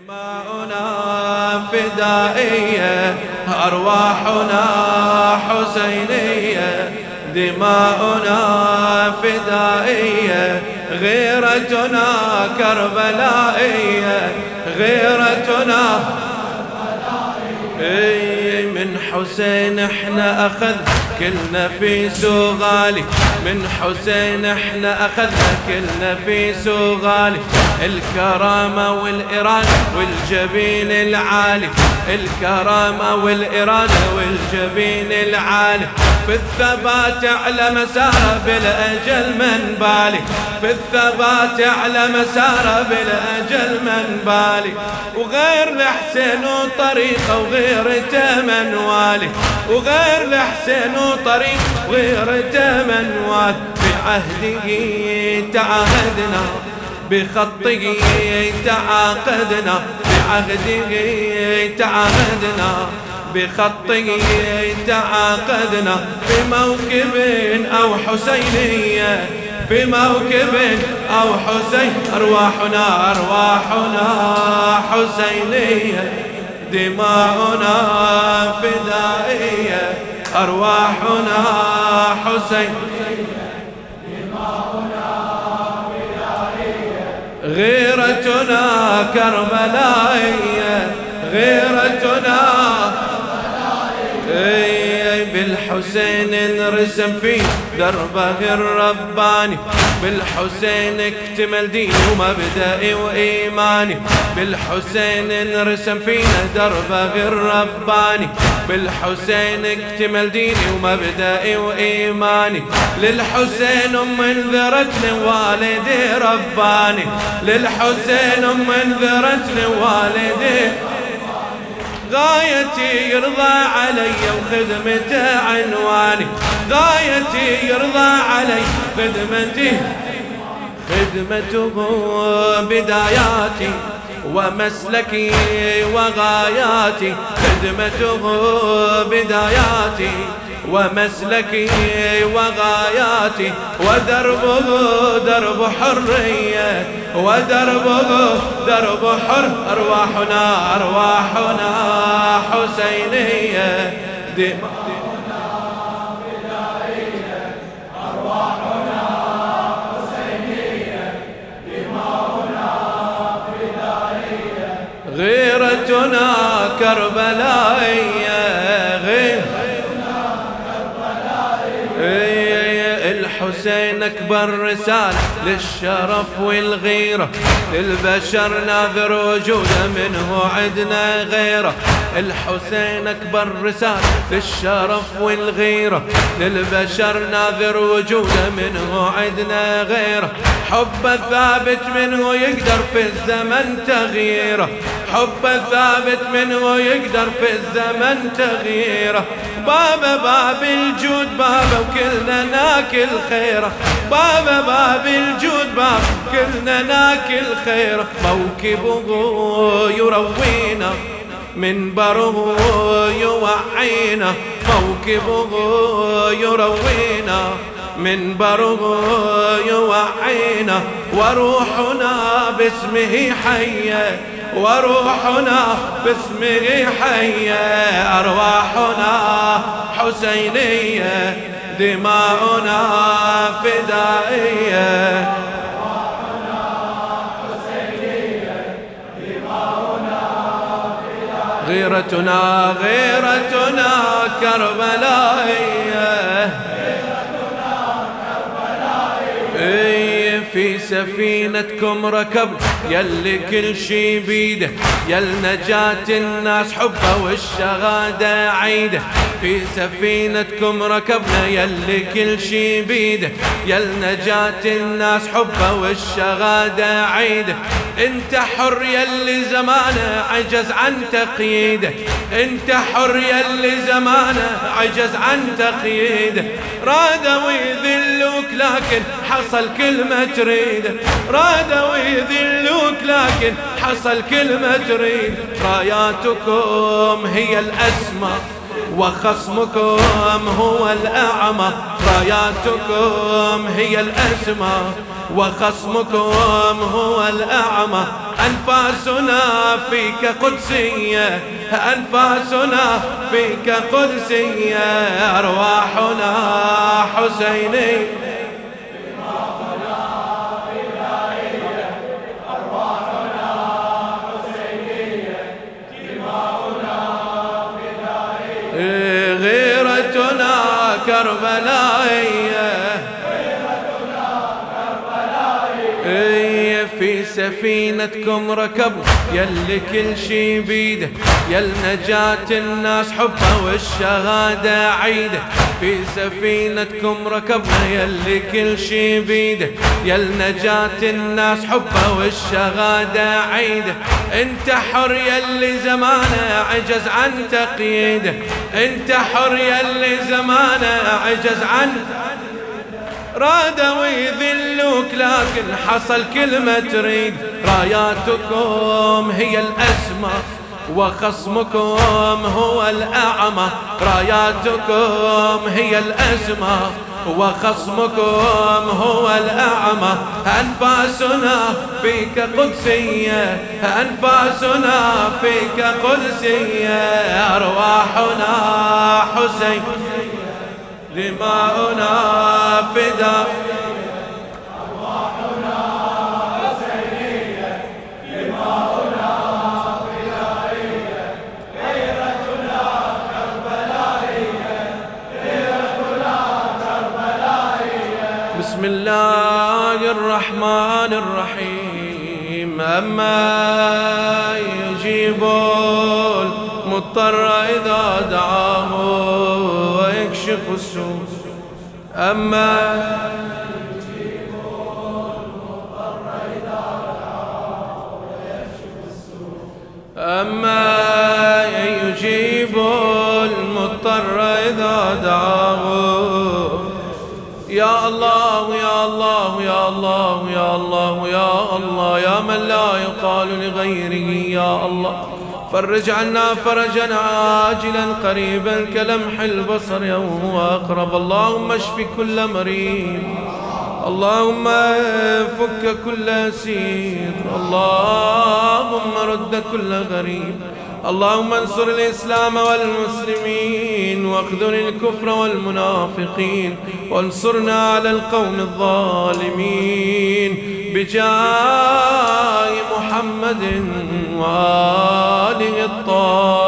دماؤنا فدائية، أرواحنا حسينية. دماؤنا فدائية، غيرتنا كربلائية. غيرتنا من حسين احنا أخذ كل نفيس وغالي. من حسين احنا أخذنا كل نفيس وغالي. الكرامة والإرادة والجبين العالي. الكرامة والإرادة والجبين العالي. في الثبات على مسار بالأجل من بالي. في الثبات على مسار بالأجل من بالي. وغير الحسين وطريقه وغيرته من والي. وغير الحسين وطريق وغيرته من والي. بعهده تعاهدنا، بخطه تعاقدنا. بعهده تعاهدنا، بخطه تعاقدنا. في موكب أو حسينية، في موكب أو حسين. أرواحنا أرواحنا حسينية. دماؤنا فدائية، أرواحنا حسين. غيرتنا كربلائية. غيرتنا بالحسين انرسم فيه دربه الرباني. بالحسين اكتمل ديني ومبدئي وإيماني. بالحسين انرسم فينا دربه الرباني. بالحسين اكتمل ديني ومبدئي وإيماني. للحسين انذرتني والدي رباني. للحسين انذرتني والدي. غايتي يرضى علي وخدمته عنواني. غايتي يرضى علي خدمته. خدمته بداياتي ومسلكي وغاياتي. خدمته بداياتي ومسلكي وغاياتي. ودربه درب حرية، ودربه درب حر. أرواحنا أرواحنا حسينية. دماؤنا فدائية، أرواحنا حسينية. دماؤنا فدائية، غيرتنا كربلائية. الحسين أكبر رسالة للشرف والغيرة. للبشر ناظر وجوده، منه عدنا غيره. الحسين أكبر رسالة للشرف والغيرة. للبشر ناظر وجوده، منه عدنا غيره. حب ثابت منه يقدر في الزمن تغييره. حب ثابت منه يقدر في الزمن تغييره. باب الجود بابه وكلنا ناكل خيره. باب الجود باب كلنا ناكل خيره. موكبه يروينا، منبره يوعينا. موكبه يروينا، منبره يوعينا. وروحنا باسمه حية، وروحنا باسمه حية. أرواحنا حسينية، دماؤنا فدائية. أرواحنا حسينية، دماؤنا فدائية. غيرتنا غيرتنا كربلائية. في سفينتكم ركب يلي كل شي بيده. يل نجاة الناس حبه والشهادة عيده. في سفينتكم ركبنا يلي كل شي بيده. يل نجاة الناس حبه والشهادة عيده. انت حر يلي زمانه عجز عن تقييده. انت حر يلي زمانه عجز عن تقييده. رادوا يذلوك لكن حصل كل ما تريده. رادوا يذلوك لكن حصل كل ما تريد. راياتكم هي الأسمى وخصمكم هو الأعمى. راياتكم هي الأسمى وخصمكم هو الأعمى. أنفاسنا فيك قدسية، أنفاسنا فيك قدسية، أرواحنا حسينية. غيرتنا كربلائية، في سفينتكم ركبنا يلي كل شي بيده، يل نجاة الناس حبها والشهادة عيده. في سفينتكم ركبنا يلي كل شي بيده، يل نجاة الناس حبها والشهادة عيده. انت حر يلي زمانه عجز عن تقييده، انت حر يلي زمانه عجز عن رادوا يذلوك لكن حصل كل ما تريد. راياتكم هي الأسمى وخصمكم هو الأعمى، راياتكم هي الأسمى وخصمكم هو الأعمى. أنفاسنا فيك قدسية، أنفاسنا فيك قدسية، أرواحنا حسين دماؤنا فداء. أرواحنا حسينية دماؤنا فدائية، غيرتنا كربلائية، غيرتنا كربلائية. بسم الله الرحمن الرحيم. أما يجيب المضطر إذا دعاه ويكشف السوء، أما يجيب المضطر إذا دعاه ويكشف السوء، أما يجيب المضطر إذا دعاه. يا الله يا الله يا الله يا الله يا الله، يا من لا يقال لغيره يا الله. فرج عنا فرجا عاجلا قريبا كلمح البصر يوم أقرب. اللهم اشف كل مريض، اللهم فك كل أسير، اللهم رد كل غريب. اللهم انصر الإسلام والمسلمين واخذل الكفر والمنافقين، وانصرنا على القوم الظالمين بجاه محمد وآله الطاهرين.